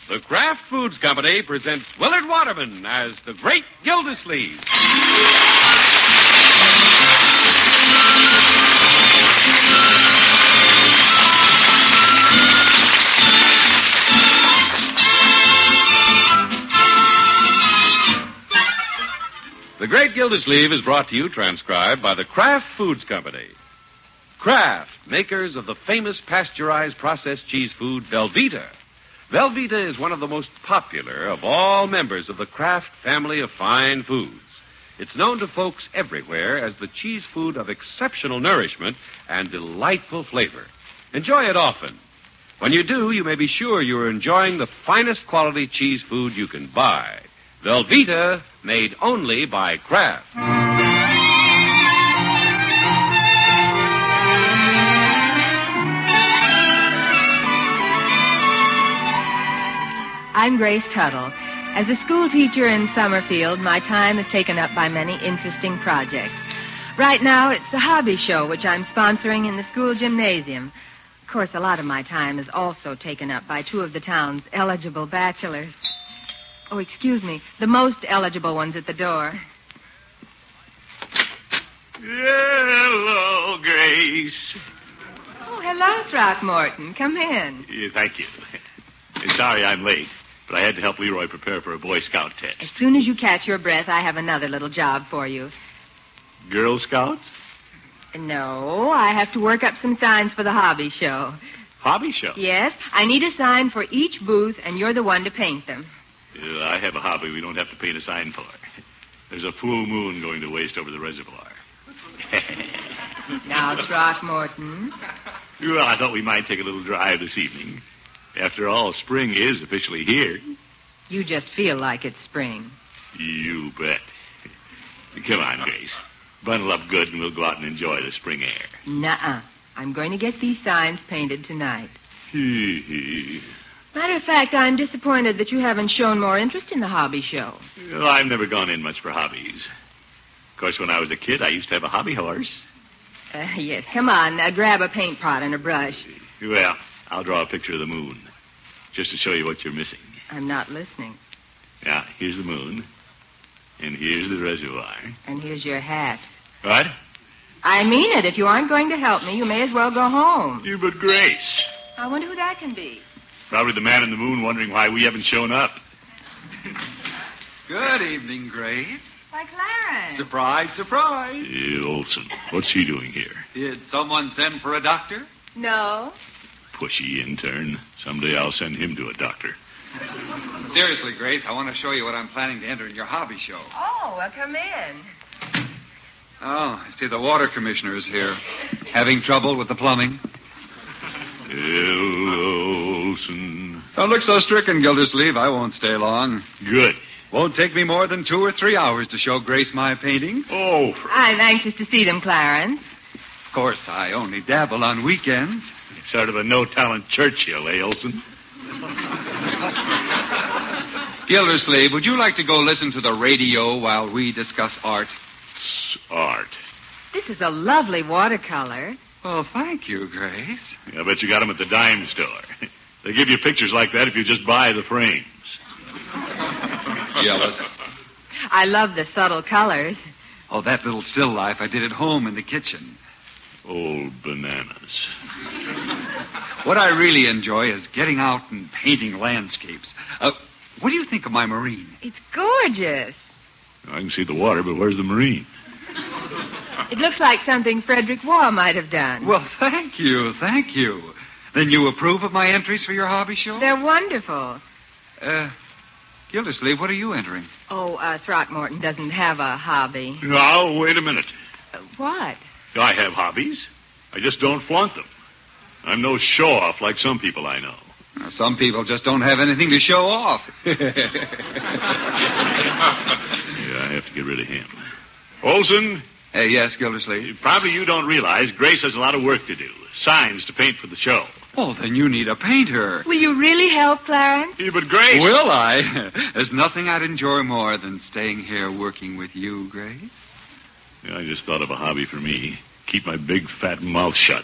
The Kraft Foods Company presents Willard Waterman as the Great Gildersleeve. The Great Gildersleeve is brought to you, transcribed by the Kraft Foods Company. Kraft, makers of the famous pasteurized processed cheese food Velveeta. Velveeta is one of the most popular of all members of the Kraft family of fine foods. It's known to folks everywhere as the cheese food of exceptional nourishment and delightful flavor. Enjoy it often. When you do, you may be sure you're enjoying the finest quality cheese food you can buy. Velveeta, made only by Kraft. I'm Grace Tuttle. As a school teacher in Summerfield, my time is taken up by many interesting projects. Right now, it's the hobby show, which I'm sponsoring in the school gymnasium. Of course, a lot of my time is also taken up by two of the town's eligible bachelors. Oh, excuse me, the most eligible ones at the door. Hello, Grace. Oh, hello, Throckmorton. Come in. Thank you. Sorry I'm late, but I had to help Leroy prepare for a Boy Scout test. As soon as you catch your breath, I have another little job for you. Girl Scouts? No, I have to work up some signs for the hobby show. Hobby show? Yes, I need a sign for each booth, and you're the one to paint them. I have a hobby we don't have to paint a sign for. There's a full moon going to waste over the reservoir. Now, Throckmorton. Well, I thought we might take a little drive this evening. After all, spring is officially here. You just feel like it's spring. You bet. Come on, Grace. Bundle up good and we'll go out and enjoy the spring air. Nuh-uh. I'm going to get these signs painted tonight. Hee-hee. Matter of fact, I'm disappointed that you haven't shown more interest in the hobby show. Well, I've never gone in much for hobbies. Of course, when I was a kid, I used to have a hobby horse. Yes, come on. Grab a paint pot and a brush. Well, I'll draw a picture of the moon, just to show you what you're missing. I'm not listening. Yeah, here's the moon, and here's the reservoir. And here's your hat. What? I mean it. If you aren't going to help me, you may as well go home. You but Grace. I wonder who that can be. Probably the man in the moon wondering why we haven't shown up. Good evening, Grace. Why, Clarence. Surprise, surprise. Olson, what's he doing here? Did someone send for a doctor? No. Pushy intern. Someday I'll send him to a doctor. Seriously, Grace, I want to show you what I'm planning to enter in your hobby show. Oh, well, come in. Oh, I see the water commissioner is here. Having trouble with the plumbing? Olson. Don't look so stricken, Gildersleeve. I won't stay long. Good. Won't take me more than 2 or 3 hours to show Grace my paintings. Oh. I'm anxious to see them, Clarence. Of course, I only dabble on weekends. Sort of a no-talent Churchill, Olson? Gildersleeve, would you like to go listen to the radio while we discuss art? Art. This is a lovely watercolor. Well, thank you, Grace. I bet you got them at the dime store. They give you pictures like that if you just buy the frames. Jealous. I love the subtle colors. Oh, that little still life I did at home in the kitchen. Old bananas. What I really enjoy is getting out and painting landscapes. What do you think of my marine? It's gorgeous. I can see the water, but where's the marine? It looks like something Frederick Waugh might have done. Well, thank you. Then you approve of my entries for your hobby show? They're wonderful. Gildersleeve, what are you entering? Oh, Throckmorton doesn't have a hobby. Now, wait a minute. What? I have hobbies. I just don't flaunt them. I'm no show-off like some people I know. Some people just don't have anything to show off. Yeah, I have to get rid of him. Olson? Yes, Gildersleeve? Probably you don't realize Grace has a lot of work to do. Signs to paint for the show. Oh, then you need a painter. Will you really help, Clarence? Yeah, but Grace... Will I? There's nothing I'd enjoy more than staying here working with you, Grace. Yeah, I just thought of a hobby for me. Keep my big, fat mouth shut.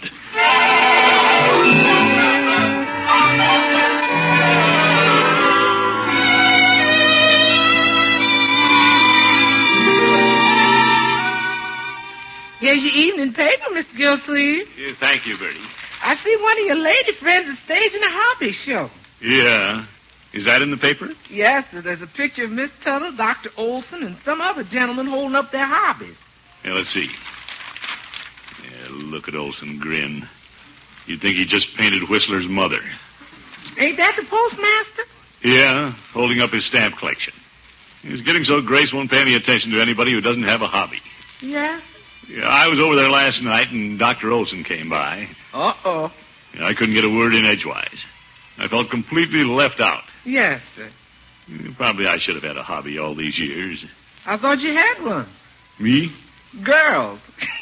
your evening paper, Mr. Gilsleeve. Yeah, thank you, Bertie. I see one of your lady friends is staging a hobby show. Yeah. Is that in the paper? Yes, sir. There's a picture of Miss Tuttle, Dr. Olson, and some other gentleman holding up their hobbies. Yeah, let's see. Yeah, look at Olson grin. You'd think he just painted Whistler's mother. Ain't that the postmaster? Yeah, holding up his stamp collection. He's getting so Grace won't pay any attention to anybody who doesn't have a hobby. Yes. Yeah, I was over there last night, and Dr. Olson came by. Uh-oh. I couldn't get a word in edgewise. I felt completely left out. Yes, sir. Probably I should have had a hobby all these years. I thought you had one. Me? Girls.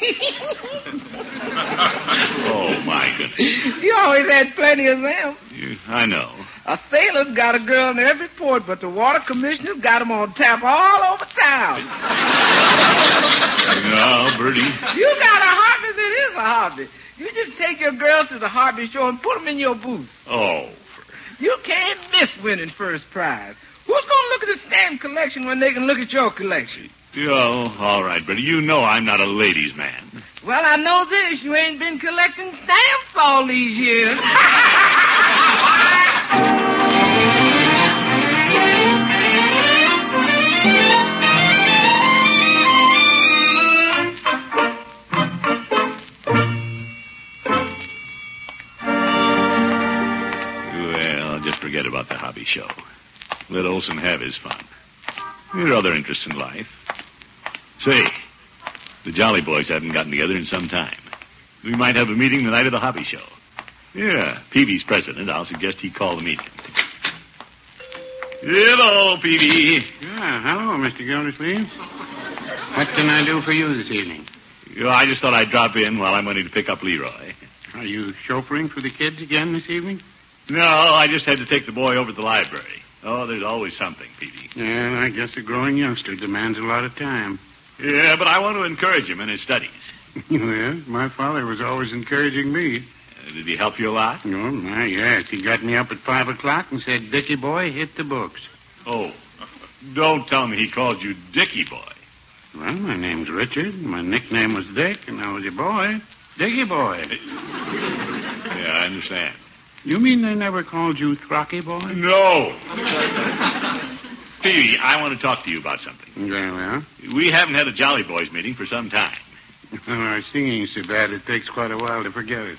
Oh, my goodness. You always had plenty of them. I know. A sailor's got a girl in every port, but the water commissioner's got them on tap all over town. No, Bertie. You got a hobby that is a hobby. You just take your girls to the hobby show and put them in your booth. Oh. You can't miss winning first prize. Who's going to look at the stamp collection when they can look at your collection? Oh, all right, Bertie. You know I'm not a ladies' man. Well, I know this. You ain't been collecting stamps all these years. Well, just forget about the hobby show. Let Olson have his fun. There are other interests in life. Say, the Jolly Boys haven't gotten together in some time. We might have a meeting the night of the hobby show. Yeah, Peavy's president. I'll suggest he call the meeting. Hello, Peavy. Hello, Mr. Gildersleeve. What can I do for you this evening? I just thought I'd drop in while I'm waiting to pick up Leroy. Are you chauffeuring for the kids again this evening? No, I just had to take the boy over to the library. Oh, there's always something, Peavy. Yeah, I guess a growing youngster demands a lot of time. Yeah, but I want to encourage him in his studies. Well, my father was always encouraging me. Did he help you a lot? Oh, my, yes. He got me up at 5 o'clock and said, Dickie boy, hit the books. Oh, don't tell me he called you Dickie boy. Well, my name's Richard. My nickname was Dick, and I was a boy. Dickie boy. Yeah, I understand. You mean they never called you Throcky boy? No. Peavy, I want to talk to you about something. Very well. We haven't had a Jolly Boys meeting for some time. Our singing's so bad it takes quite a while to forget it.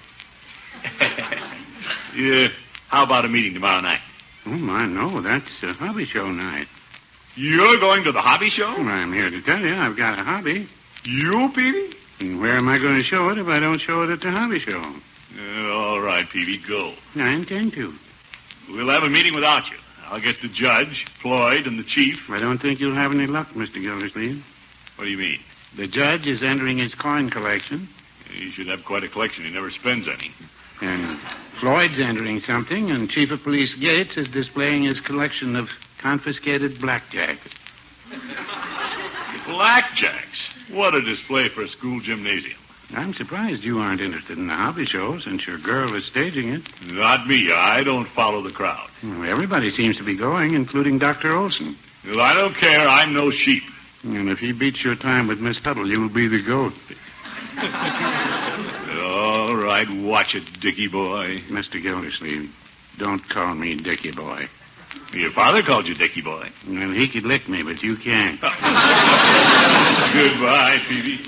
Yeah, how about a meeting tomorrow night? Oh, my, no, that's a hobby show night. You're going to the hobby show? Well, I'm here to tell you I've got a hobby. You, Peavy? And where am I going to show it if I don't show it at the hobby show? All right, Peavy, go. I intend to. We'll have a meeting without you. I'll get the judge, Floyd, and the chief. I don't think you'll have any luck, Mr. Gildersleeve. What do you mean? The judge is entering his coin collection. He should have quite a collection. He never spends any. And Floyd's entering something, and Chief of Police Gates is displaying his collection of confiscated blackjack. Blackjacks? What a display for a school gymnasium. I'm surprised you aren't interested in the hobby show since your girl is staging it. Not me. I don't follow the crowd. Well, everybody seems to be going, including Dr. Olson. Well, I don't care. I'm no sheep. And if he beats your time with Miss Tuttle, you'll be the goat. All right, watch it, Dickie boy. Mr. Gildersleeve, don't call me Dickie boy. Your father called you Dickie boy. Well, he could lick me, but you can't. Goodbye, Peavy.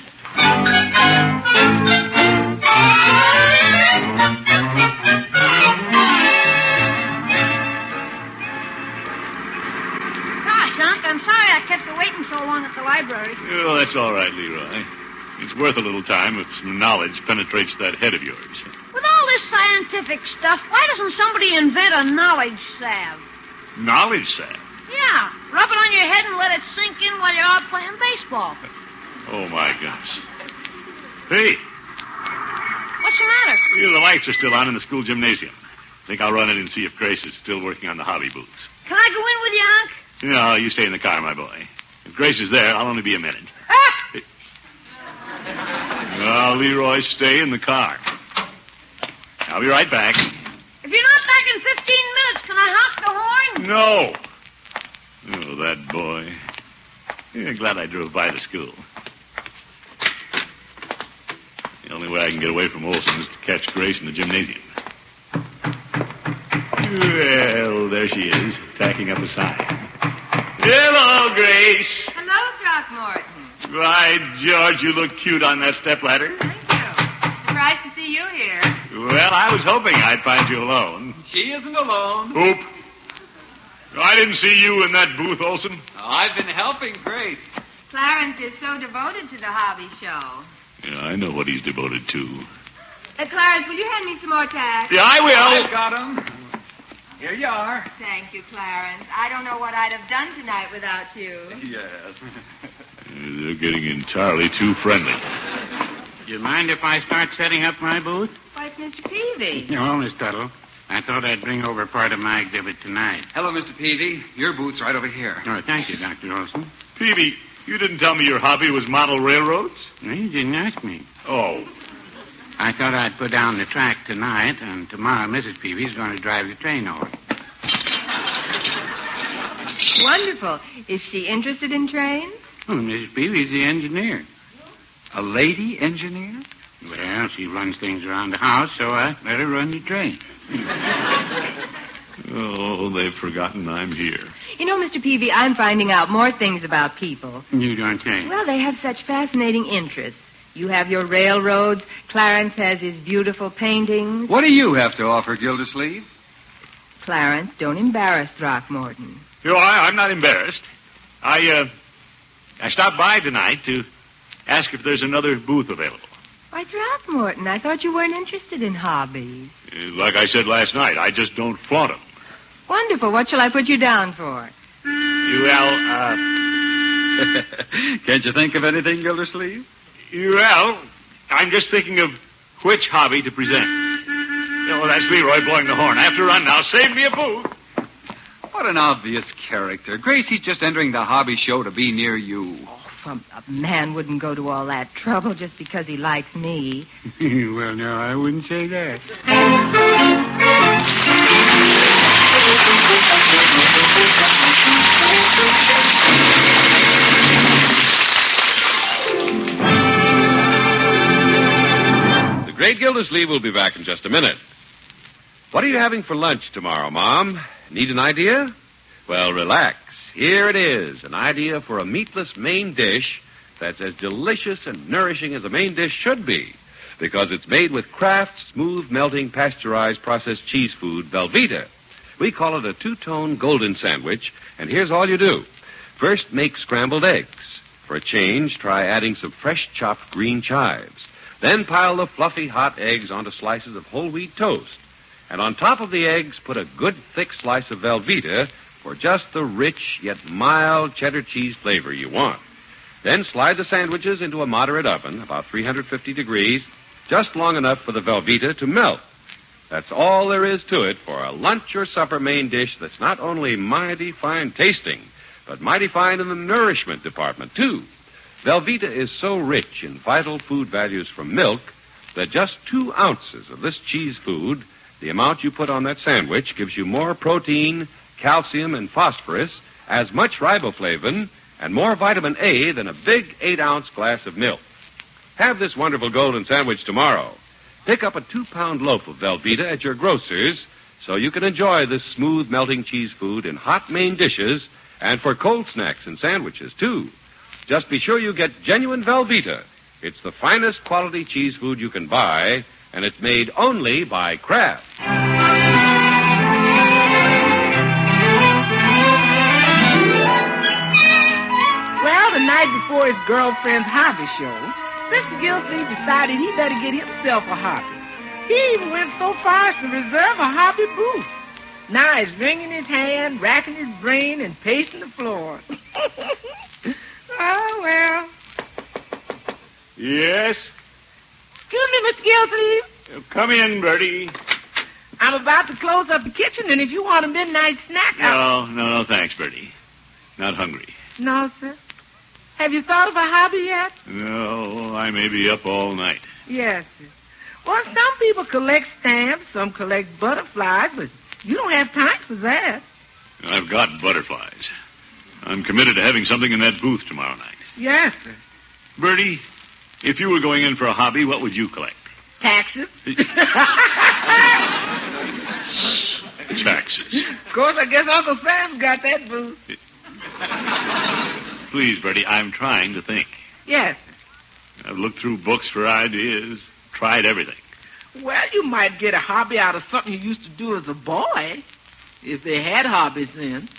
Gosh, Unc, I'm sorry I kept you waiting so long at the library. Oh, that's all right, Leroy. It's worth a little time if some knowledge penetrates that head of yours. With all this scientific stuff, why doesn't somebody invent a knowledge salve? Knowledge, Sam? Yeah, rub it on your head and let it sink in while you're out playing baseball. Oh, my goodness. Hey, What's the matter? the lights are still on in the school gymnasium. I think I'll run in and see if Grace is still working on the hobby booths. Can I go in with you, Unc? No, you stay in the car, my boy. If Grace is there, I'll only be a minute. Ah! No, Leroy, stay in the car. I'll be right back. If you're not back in 15 minutes, can I honk the horn? No. Oh, that boy. Yeah, glad I drove by the school. The only way I can get away from Olson is to catch Grace in the gymnasium. Well, there she is, tacking up a sign. Hello, Grace. Hello, Throckmorton. By George, you look cute on that stepladder. Thank you. Surprised to see you here. Well, I was hoping I'd find you alone. She isn't alone. Oop. I didn't see you in that booth, Olson. I've been helping Grace. Clarence is so devoted to the hobby show. Yeah, I know what he's devoted to. Clarence, will you hand me some more tacks? Yeah, I will. I've got 'em. Here you are. Thank you, Clarence. I don't know what I'd have done tonight without you. Yes. They're getting entirely too friendly. Do you mind if I start setting up my booth? Why, it's Mr. Peavy. No, Miss Tuttle. I thought I'd bring over part of my exhibit tonight. Hello, Mr. Peavy. Your booth's right over here. Oh, thank you, Dr. Olson. Peavy, you didn't tell me your hobby was model railroads? No, you didn't ask me. Oh. I thought I'd put down the track tonight, and tomorrow Mrs. Peavy's going to drive the train over. Wonderful. Is she interested in trains? Oh, Mrs. Peavy's the engineer. A lady engineer? Well, she runs things around the house, so I let her run the train. Oh, they've forgotten I'm here. You know, Mr. Peavy, I'm finding out more things about people. You don't think? Well, they have such fascinating interests. You have your railroads. Clarence has his beautiful paintings. What do you have to offer, Gildersleeve? Clarence, don't embarrass Throckmorton. No, I'm not embarrassed. I stopped by tonight to ask if there's another booth available. Why, Throckmorton, I thought you weren't interested in hobbies. Like I said last night, I just don't flaunt them. Wonderful. What shall I put you down for? Can't you think of anything, Gildersleeve? Well, I'm just thinking of which hobby to present. Oh, that's Leroy blowing the horn. I have to run now. Save me a booth. What an obvious character. Gracie's just entering the hobby show to be near you. A man wouldn't go to all that trouble just because he likes me. Well, no, I wouldn't say that. The great Gildersleeve will be back in just a minute. What are you having for lunch tomorrow, Mom? Need an idea? Well, relax. Here it is, an idea for a meatless main dish that's as delicious and nourishing as a main dish should be, because it's made with Kraft's smooth melting pasteurized processed cheese food, Velveeta. We call it a two-tone golden sandwich, and here's all you do. First, make scrambled eggs. For a change, try adding some fresh chopped green chives. Then pile the fluffy hot eggs onto slices of whole wheat toast. And on top of the eggs, put a good thick slice of Velveeta for just the rich yet mild cheddar cheese flavor you want. Then slide the sandwiches into a moderate oven, about 350 degrees, just long enough for the Velveeta to melt. That's all there is to it for a lunch or supper main dish that's not only mighty fine tasting, but mighty fine in the nourishment department, too. Velveeta is so rich in vital food values from milk that just 2 ounces of this cheese food, the amount you put on that sandwich, gives you more protein, calcium, and phosphorus, as much riboflavin, and more vitamin A than a big 8-ounce glass of milk. Have this wonderful golden sandwich tomorrow. Pick up a 2-pound loaf of Velveeta at your grocer's so you can enjoy this smooth melting cheese food in hot main dishes and for cold snacks and sandwiches, too. Just be sure you get genuine Velveeta. It's the finest quality cheese food you can buy, and it's made only by Kraft. Well, the night before his girlfriend's hobby show, Mr. Gildersleeve decided he better get himself a hobby. He even went so far as to reserve a hobby booth. Now he's wringing his hand, racking his brain, and pacing the floor. Oh, well. Yes? Excuse me, Mr. Gildersleeve. Come in, Bertie. I'm about to close up the kitchen, and if you want a midnight snack, No, thanks, Bertie. Not hungry. No, sir. Have you thought of a hobby yet? No, I may be up all night. Yes, sir. Well, some people collect stamps, some collect butterflies, but you don't have time for that. I've got butterflies. I'm committed to having something in that booth tomorrow night. Yes, sir. Bertie, If you were going in for a hobby, what would you collect? Taxes. Taxes. Of course, I guess Uncle Sam's got that, Booth. Please, Bertie, I'm trying to think. Yes. I've looked through books for ideas, tried everything. Well, you might get a hobby out of something you used to do as a boy, if they had hobbies then.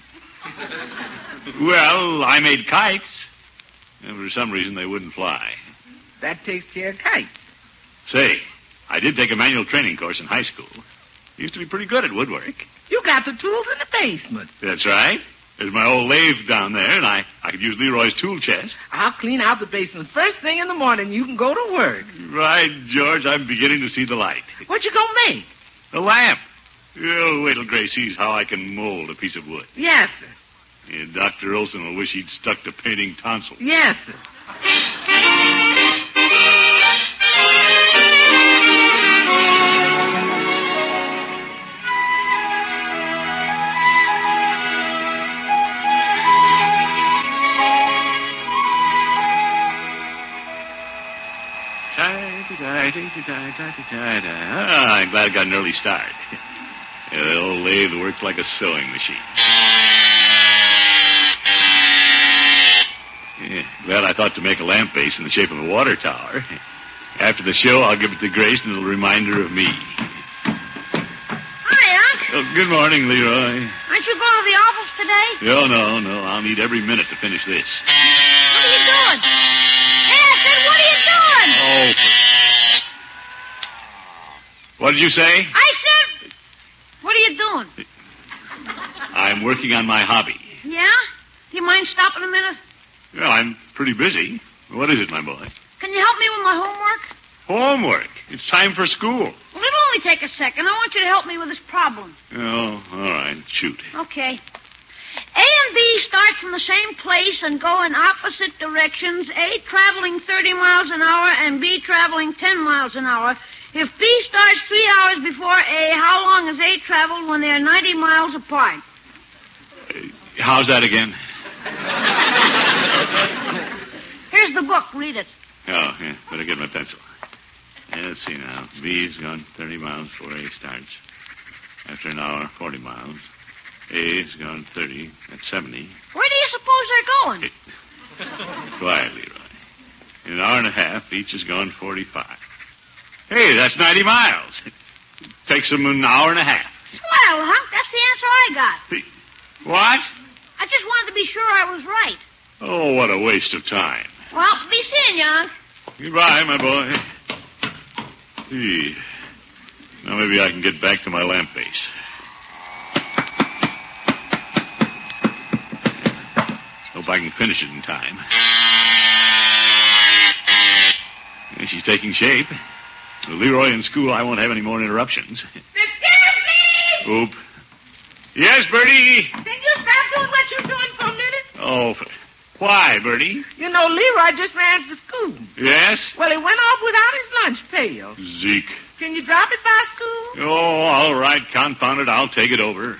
Well, I made kites. And for some reason, they wouldn't fly. That takes care of kites. Say, I did take a manual training course in high school. Used to be pretty good at woodwork. You got the tools in the basement. That's right. There's my old lathe down there, and I could use Leroy's tool chest. I'll clean out the basement first thing in the morning. You can go to work. Right, George. I'm beginning to see the light. What you gonna make? A lamp. Oh, wait till Grace sees how I can mold a piece of wood. Yes, sir. Yeah, Dr. Olson will wish he'd stuck to painting tonsils. Yes, sir. I'm glad I got an early start. Yeah, the old lathe works like a sewing machine. Yeah, glad I thought to make a lamp base in the shape of a water tower. After the show, I'll give it to Grace and a reminder of me. Hi, Unc. Oh, good morning, Leroy. Aren't you going to the office today? No. I'll need every minute to finish this. What are you doing? Hey, I said, what are you doing? Oh. What did you say? I said, what are you doing? I'm working on my hobby. Yeah? Do you mind stopping a minute? Well, I'm pretty busy. What is it, my boy? Can you help me with my homework? Homework. It's time for school. Well, it'll only take a second. I want you to help me with this problem. Oh, all right. Shoot. Okay. A and B start from the same place and go in opposite directions, A traveling 30 miles an hour and B traveling 10 miles an hour. If B starts 3 hours before A, how long has A traveled when they're 90 miles apart? How's that again? Here's the book. Read it. Oh, yeah. Better get my pencil. Yeah, let's see now. B's gone 30 miles before A starts. After an hour, 40 miles. A's gone 30. That's 70. Where do you suppose they're going? Quiet, Leroy. In an hour and a half, each has gone 45. Hey, that's 90 miles. Takes them an hour and a half. Swell, Hunk. That's the answer I got. What? I just wanted to be sure I was right. Oh, what a waste of time. Well, be seeing you, Unc. Goodbye, my boy. Gee. Now maybe I can get back to my lamp base. Hope I can finish it in time. Yeah, she's taking shape. With Leroy in school, I won't have any more interruptions. Excuse me! Oop. Yes, Bertie? Can you stop doing what you're doing for a minute? Oh, why, Bertie? You know, Leroy just ran for school. Yes? Well, he went off without his lunch pail. Zeke. Can you drop it by school? Oh, all right. Confound it. I'll take it over.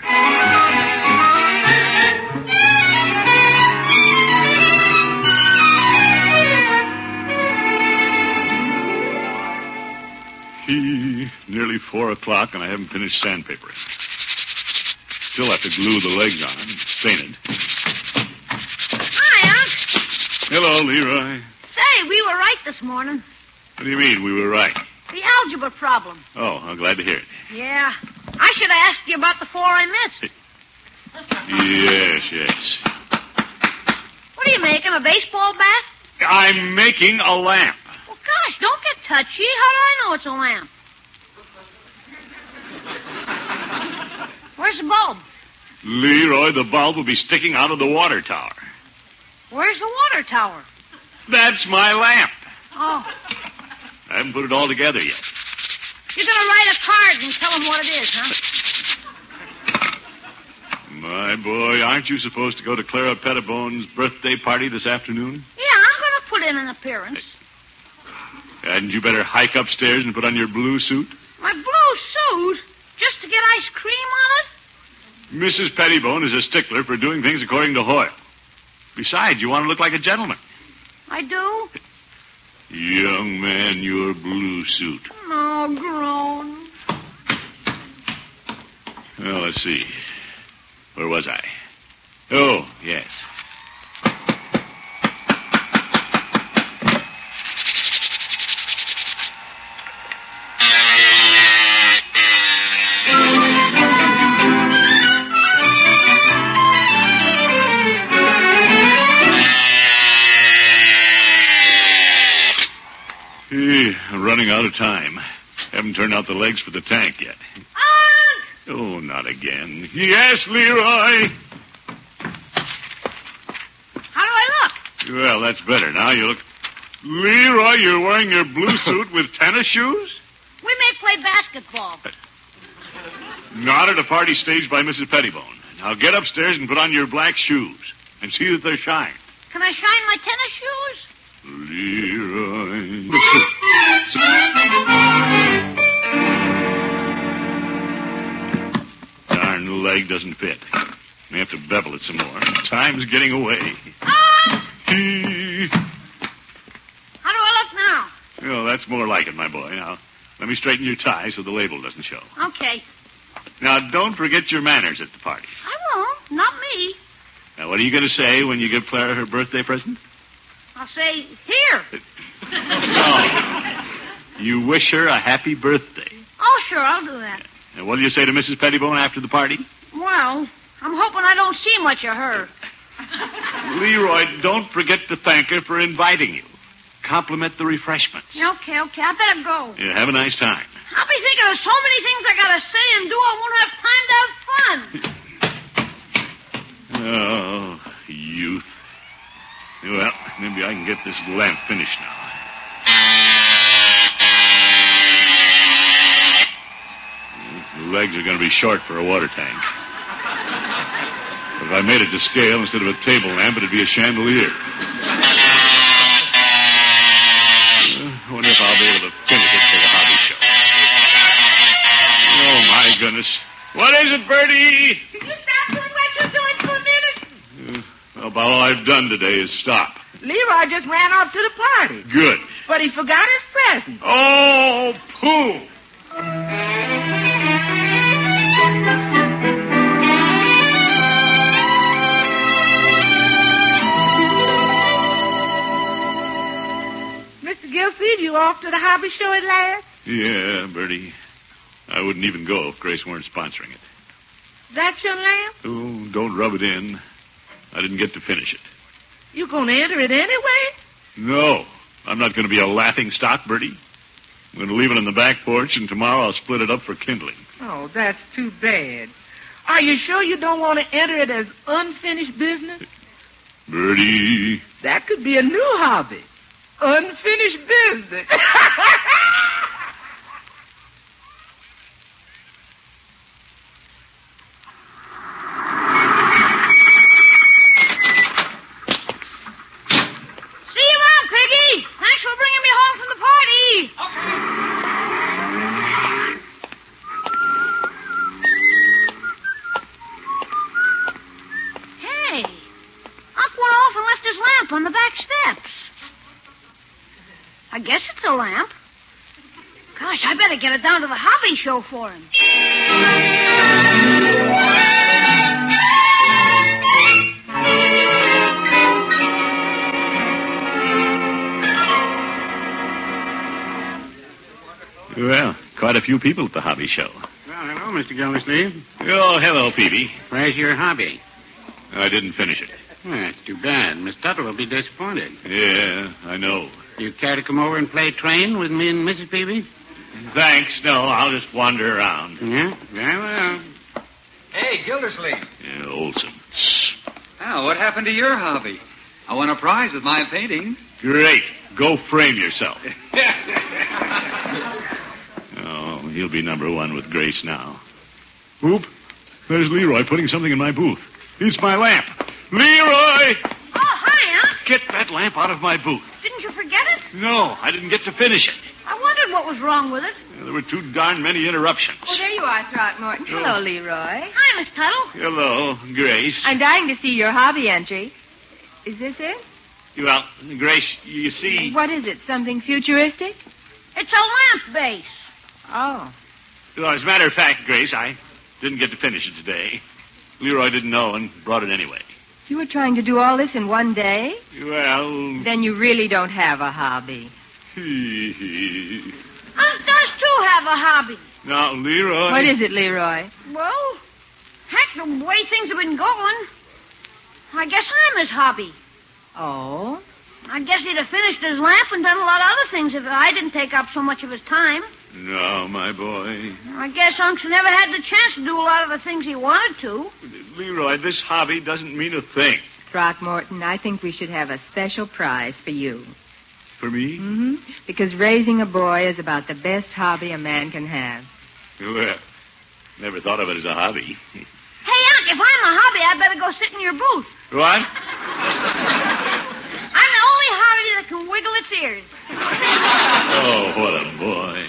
Nearly 4 o'clock, and I haven't finished sandpapering. Still have to glue the legs on and stain it. Hi, Unc. Hello, Leroy. Say, we were right this morning. What do you mean we were right? The algebra problem. Oh, I'm glad to hear it. Yeah. I should have asked you about the 4 I missed. Yes. What are you making, a baseball bat? I'm making a lamp. Well, gosh, don't get touchy. How do I know it's a lamp? Where's the bulb? Leroy, the bulb will be sticking out of the water tower. Where's the water tower? That's my lamp. Oh. I haven't put it all together yet. You're going to write a card and tell them what it is, huh? My boy, aren't you supposed to go to Clara Pettibone's birthday party this afternoon? Yeah, I'm going to put in an appearance. Hadn't you better hike upstairs and put on your blue suit? My blue suit? Just to get ice cream on it? Mrs. Pettibone is a stickler for doing things according to Hoyle. Besides, you want to look like a gentleman. I do? Young man, your blue suit. Oh, grown. Well, let's see. Where was I? Oh, yes. I'm running out of time. Haven't turned out the legs for the tank yet. Oh, not again. Yes, Leroy. How do I look? Well, that's better. Now you look... Leroy, you're wearing your blue suit with tennis shoes? We may play basketball. Not at a party staged by Mrs. Pettibone. Now get upstairs and put on your black shoes and see that they're shined. Can I shine my tennis shoes? Leroy. Darn, the leg doesn't fit. May have to bevel it some more. Time's getting away. How do I look now? Well, that's more like it, my boy. Now, let me straighten your tie so the label doesn't show. Okay. Now, don't forget your manners at the party. I won't. Not me. Now, what are you going to say when you give Clara her birthday present? I'll say, here. No. You wish her a happy birthday. Oh, sure, I'll do that. And what do you say to Mrs. Pettibone after the party? Well, I'm hoping I don't see much of her. Leroy, don't forget to thank her for inviting you. Compliment the refreshments. Okay. I better go. Yeah, have a nice time. I'll be thinking of so many things I gotta say and do, I won't have time to have fun. Oh, youth. Well, maybe I can get this lamp finished now. The legs are going to be short for a water tank. If I made it to scale instead of a table lamp, it'd be a chandelier. I wonder if I'll be able to finish it for the hobby show. Oh, my goodness. What is it, Bertie? Can you stop doing what you're doing for a minute? About all I've done today is stop. Leroy just ran off to the party. Good. But he forgot his present. Oh, pooh. Mr. Gilsleeve, you off to the hobby show at last? Yeah, Bertie. I wouldn't even go if Grace weren't sponsoring it. That's your lamp? Oh, don't rub it in. I didn't get to finish it. You gonna enter it anyway? No, I'm not going to be a laughing stock, Bertie. I'm going to leave it on the back porch, and tomorrow I'll split it up for kindling. Oh, that's too bad. Are you sure you don't want to enter it as unfinished business? Bertie. That could be a new hobby. Unfinished business. On the back steps. I guess it's a lamp. Gosh, I better get it down to the hobby show for him. Well, quite a few people at the hobby show. Well, hello, Mr. Gildersleeve. Oh, hello, Peavy. Where's your hobby? I didn't finish it. Well, that's too bad. Miss Tuttle will be disappointed. Yeah, I know. You care to come over and play train with me and Mrs. Peavy? Thanks. No, I'll just wander around. Yeah, very well. Hey, Gildersleeve. Yeah, Olson. Oh, what happened to your hobby? I won a prize with my painting. Great. Go frame yourself. Oh, he'll be number one with Grace now. Oop. There's Leroy putting something in my booth. It's my lamp. Leroy! Oh, hi, Unc. Get that lamp out of my booth. Didn't you forget it? No, I didn't get to finish it. I wondered what was wrong with it. There were too darn many interruptions. Oh, there you are, Throckmorton. Hello, Leroy. Hi, Miss Tuttle. Hello, Grace. I'm dying to see your hobby entry. Is this it? Well, Grace, you see... What is it, something futuristic? It's a lamp base. Oh. Well, as a matter of fact, Grace, I didn't get to finish it today. Leroy didn't know and brought it anyway. You were trying to do all this in one day? Well... Then you really don't have a hobby. Unc does, too, have a hobby. Now, Leroy... What is it, Leroy? Well, heck, the way things have been going, I guess I'm his hobby. Oh? I guess he'd have finished his lamp and done a lot of other things if I didn't take up so much of his time. No, my boy. I guess Unc's never had the chance to do a lot of the things he wanted to. Leroy, this hobby doesn't mean a thing. Throckmorton, I think we should have a special prize for you. For me? Mm-hmm. Because raising a boy is about the best hobby a man can have. Well, never thought of it as a hobby. Hey, Unc, if I'm a hobby, I'd better go sit in your booth. What? I'm the only hobby that can wiggle its ears. Oh, what a boy.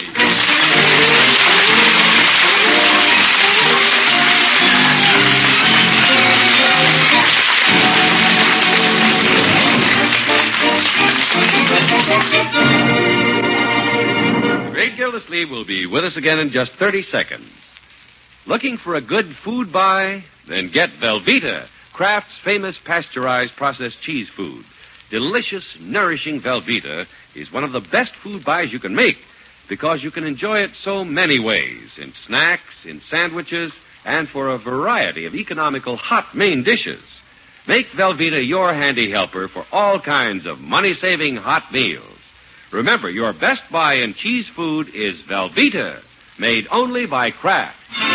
The Great Gildersleeve will be with us again in just 30 seconds. Looking for a good food buy? Then get Velveeta, Kraft's famous pasteurized processed cheese food. Delicious, nourishing Velveeta is one of the best food buys you can make because you can enjoy it so many ways, in snacks, in sandwiches, and for a variety of economical hot main dishes. Make Velveeta your handy helper for all kinds of money-saving hot meals. Remember, your best buy in cheese food is Velveeta, made only by Kraft.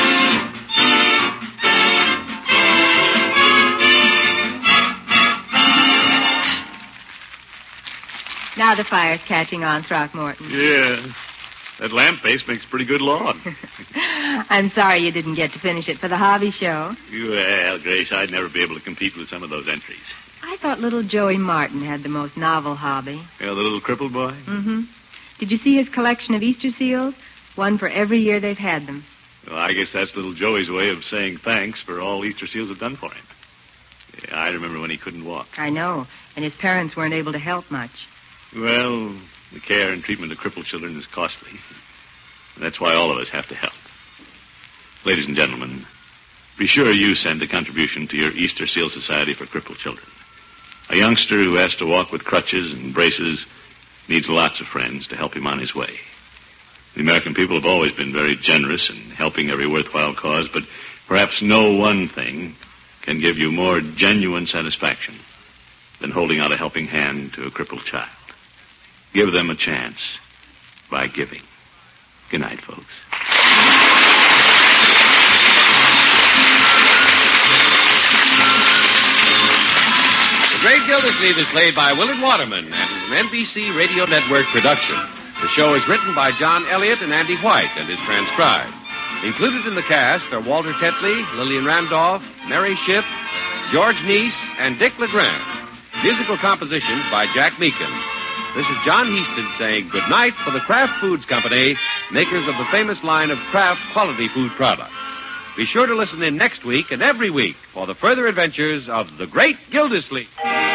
Now the fire's catching on, Throckmorton. Yeah. That lamp base makes pretty good lawn. I'm sorry you didn't get to finish it for the hobby show. Well, Grace, I'd never be able to compete with some of those entries. I thought little Joey Martin had the most novel hobby. Yeah, the little crippled boy? Mm-hmm. Did you see his collection of Easter seals? One for every year they've had them. Well, I guess that's little Joey's way of saying thanks for all Easter seals have done for him. Yeah, I remember when he couldn't walk. I know, and his parents weren't able to help much. Well, the care and treatment of crippled children is costly. That's why all of us have to help. Ladies and gentlemen, be sure you send a contribution to your Easter Seal Society for Crippled Children. A youngster who has to walk with crutches and braces needs lots of friends to help him on his way. The American people have always been very generous in helping every worthwhile cause, but perhaps no one thing can give you more genuine satisfaction than holding out a helping hand to a crippled child. Give them a chance by giving. Good night, folks. The Great Gildersleeve is played by Willard Waterman and is an NBC Radio Network production. The show is written by John Elliott and Andy White and is transcribed. Included in the cast are Walter Tetley, Lillian Randolph, Mary Shipp, George Neese, and Dick LeGrand. Musical compositions by Jack Meakin. This is John Heaston saying good night for the Kraft Foods Company, makers of the famous line of Kraft quality food products. Be sure to listen in next week and every week for the further adventures of the Great Gildersleeve.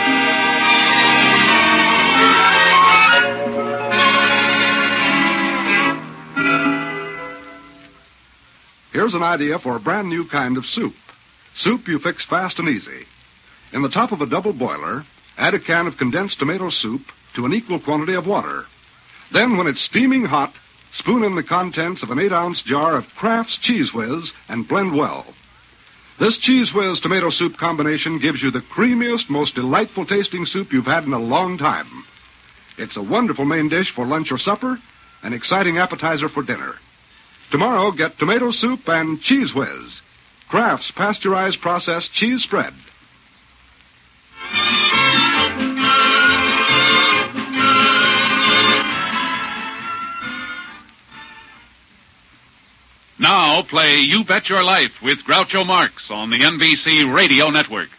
Here's an idea for a brand new kind of soup. Soup you fix fast and easy. In the top of a double boiler, add a can of condensed tomato soup to an equal quantity of water. Then, when it's steaming hot, spoon in the contents of an 8-ounce jar of Kraft's Cheese Whiz and blend well. This Cheese Whiz tomato soup combination gives you the creamiest, most delightful tasting soup you've had in a long time. It's a wonderful main dish for lunch or supper, an exciting appetizer for dinner. Tomorrow, get tomato soup and Cheese Whiz, Kraft's pasteurized processed cheese spread. Now play You Bet Your Life with Groucho Marx on the NBC Radio Network.